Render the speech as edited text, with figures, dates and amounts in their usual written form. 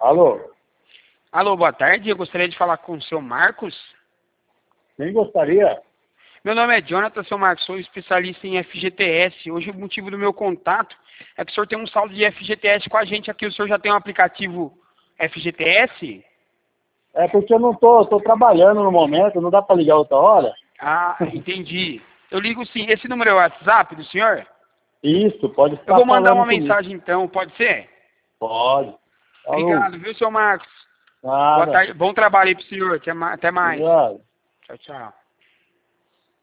Alô? Alô, boa tarde. Eu gostaria de falar com o seu Marcos. Quem gostaria? Meu nome é Jonathan, seu Marcos. Sou especialista em FGTS. Hoje o motivo do meu contato é que o senhor tem um saldo de FGTS com a gente aqui. O senhor já tem um aplicativo FGTS? É porque eu não tô trabalhando no momento, não dá para ligar outra hora? Ah, entendi. Eu ligo sim. Esse número é o WhatsApp do senhor? Isso, pode Eu estar vou mandar falando uma comigo. mensagem então, pode ser? Pode. Alô? Obrigado, viu, seu Marcos? Boa Nada. tarde. Bom trabalho aí pro senhor. Até mais. Obrigado. Tchau, tchau.